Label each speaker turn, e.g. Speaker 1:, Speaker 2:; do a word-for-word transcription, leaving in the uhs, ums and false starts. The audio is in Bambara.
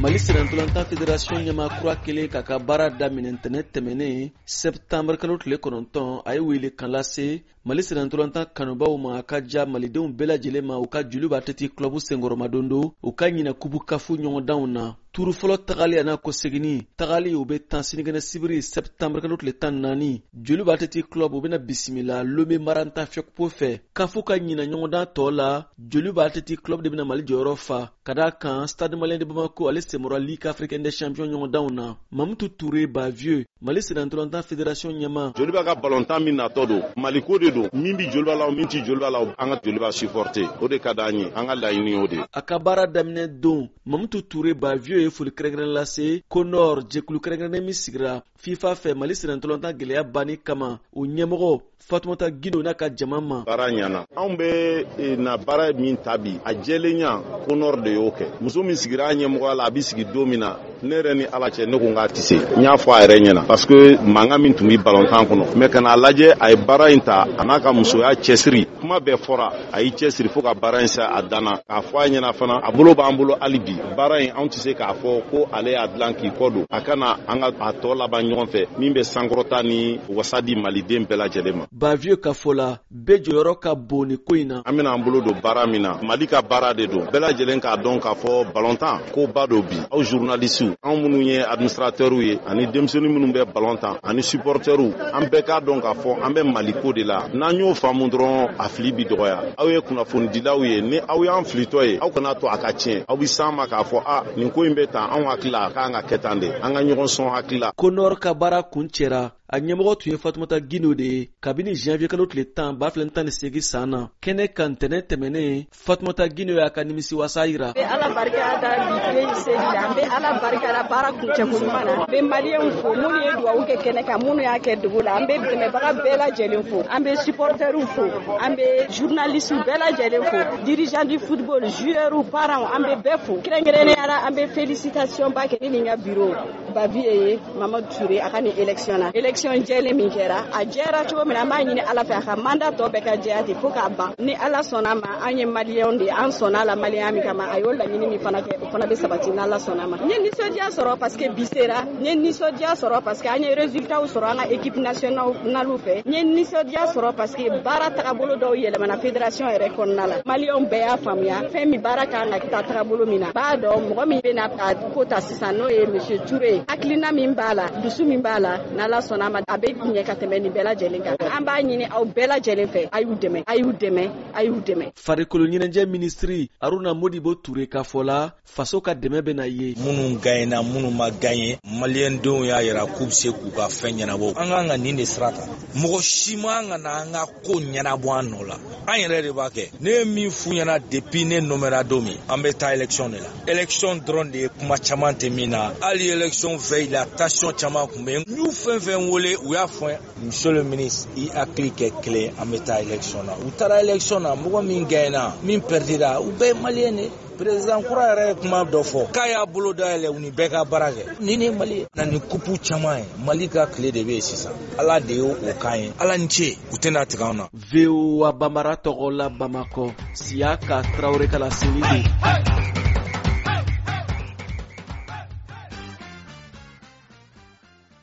Speaker 1: Mali Sirantolantan Fédération ɲɛma kura kelen k'a ka baara daminɛ ntɛnɛ tɛmɛnen septembre kalo tile kɔnɔntɔn a ye wele kan lase Mali Sirantolantan kanubaw ma a ka diya malidenw bɛɛ lajɛlen ma u ka Joliba Athletic Club senkɔrɔmadondo u ka ɲinɛ kubu kafu ɲɔgɔndanw na. Turu fɔlɔ tagali a n'a kɔ seginni tagali u bɛ tan sinikɛnɛ sibiri septembre kalo tile tan naani Joliba Athletic Club u bɛna bisimila Lomé Maranta Fɛkupo fɛ kafu ka ɲinɛ ɲɔgɔndan tɔ la Joliba Athletic Club de bɛna Mali jɔyɔrɔ fa ka d'a kan Stade Malien de Bamako ale semɔra Ligue africaine des champions ɲɔgɔndanw na. Mamutu Touré Bavieux Mali Sirantolantan Fédération ɲɛma
Speaker 2: Joliba ka ballontan min natɔ don Maliko de don min bi Joliba la min ti Joliba la an ka Joliba supporter o de ka d'an ye an ka laɲini o de.
Speaker 1: A ka baara daminɛ don Mamutu Touré Bavieux ye foli kɛrɛnkɛrɛnnen lase Konor jɛkulu kɛrɛnkɛrɛnnen min sigira FIFA fɛ Mali Sirantolantan gɛlɛya banni kama o ɲɛmɔgɔ Fatumata Gindo n'a ka jama ma.
Speaker 2: Baara ɲana anw bɛ na baara min ta bi a jɛlenya Konor de y'o kɛ muso min sigira a ɲɛmɔgɔya la a bi sigi don min na ne yɛrɛ ni Ala cɛ ne ko n k'a tɛ se n y'a fɔ a yɛrɛ ɲɛna parce que mankan min tun bɛ ballontan kɔnɔ mais ka n'a lajɛ a ye baara in ta a n'a ka musoya cɛsiri kuma bɛɛ fɔra a y'i cɛsiri fo ka baara in se a danna k'a fɔ a ɲɛna fana a bolo b'an bolo hali bi baara in anw tɛ se k'a fɔ ko ale y'a dilan k'i kɔ don a kana an ka a tɔ laban ɲɔgɔn fɛ min bɛ sankɔrɔta ni wasa di maliden bɛɛ lajɛlen ma.
Speaker 1: Bavieux ka fɔ la bɛɛ jɔyɔrɔ ka bon ni ko in na.
Speaker 2: An bɛna an bolo don baara min na Mali ka baara de don bɛɛ lajɛlen k'a dɔn k'a fɔ ballontan ko ba dɔ bi aw journalistes anw minnu ye administrateurs ye ani denmisɛnnin minnu bɛ ballontan ani supporters an bɛɛ k'a dɔn k'a fɔ an bɛ Maliko de la n'an y'o faamu dɔrɔn a fili bi dɔgɔya aw ye kunnafonidilaw ye ni aw y'an filitɔ ye aw kana to a ka tiɲɛ aw bi s'an ma k'a fɔ a nin ko in bɛ tan anw hakili la a k'an ka kɛ tan de an ka ɲɔgɔn sɔn hakili la.
Speaker 1: Konor ka baara kun cɛra a ɲɛmɔgɔ tun ye Fatumata Gindo de ye kabini janvier kalo tile tan ba fila tan ni segin san na kɛnɛ kan ntɛnɛ tɛmɛnen Fatumata Gindo y'a ka nimisiwasa yira.
Speaker 3: N bɛ Ala barika da bi tile seli la n bɛ Ala barika da baara kuncɛkoɲuman na n bɛ maliyɛnw fo minnu ye dugawu kɛ kɛnɛ kan minnu y'a kɛ dugu la an bɛ dɛmɛbaga bɛɛ lajɛlen fo an bɛ supporters fo an bɛ journalistes bɛɛ lajɛlen fo dirigeants du football joueurs parents an bɛ bɛɛ fo kɛrɛnkɛrɛnnenya la an bɛ félicitation ba kɛ ne ni n ka bureau Bavieux ye Mamadou Touré a ka nin élection na élection jɛlen min kɛra a jɛra cogo min na an b'a ɲini Ala fɛ a ka mandat tɔ bɛɛ ka jɛya ten fo k'a ban ni Ala sɔnna ma an ye maliyɛnw de an sɔnna la maliyɛnya min kama a y'o laɲini min fana kɛ o fana bɛ sabati n'Ala sɔnna ma n ye nisɔndiya sɔrɔ parce que bi sera n ye nisɔndiya sɔrɔ parce que an ye résultats sɔrɔ an ka équipe nationale fɛ n ye nisɔndiya sɔrɔ parce que baara tagabolo dɔw yɛlɛmana fédération yɛrɛ kɔnɔna la maliyɛnw bɛɛ y'a faamuya fɛn min baara kan ka taa tagabolo min na b'a dɔn mɔgɔ min bɛna a ko ta sisan n'o ye monsieur Touré hakilina min b'a la dusu min b'a la n'Ala sɔnna ma a bɛ ɲɛ ka tɛmɛ nin bɛɛ lajɛlen kan an b'a ɲini aw bɛɛ lajɛlen fɛ a y'u dɛmɛ a y'u dɛmɛ a y'u dɛmɛ.
Speaker 1: Farikolo ɲɛnajɛ ministiri Aruna Modibo Touré ka fɔ la faso ka dɛmɛ bɛ na ye.
Speaker 4: Minnu gagnena minnu ma gagné maliyɛndenw y'a yira k'u bɛ se k'u ka fɛn ɲɛnabɔ an kan ka nin de sira ta mɔgɔ si man ka na an ka ko ɲɛnabɔ an nɔ la an yɛrɛ de b'a kɛ ne ye min f'u ɲɛna depuis ne nomera don min an bɛ taa élection de la élection dɔrɔn de ye kuma caman tɛ min na hali élection veille la tension caman tun bɛ yen n y'u fɛn fɛn wele u y'a fɔ monsieur le ministre i hakili kɛ kelen an bɛ taa élection na u taara élection na mɔgɔ min gagnera min perdira u bɛɛ ye maliyɛn de président kura yɛrɛ ye kuma dɔ fɔ k'a y'a bolo dayɛlɛ u ni bɛɛ ka baara kɛ nin ne mali na nin kupu caman ye mali ka tile de bɛ yen sisan ala de y'o o kan ye ala ni ce u tɛna tigɛ an na.
Speaker 1: V O A Bambara tɔgɔ la Bamakɔ Siyaka Traoré Kalasini de.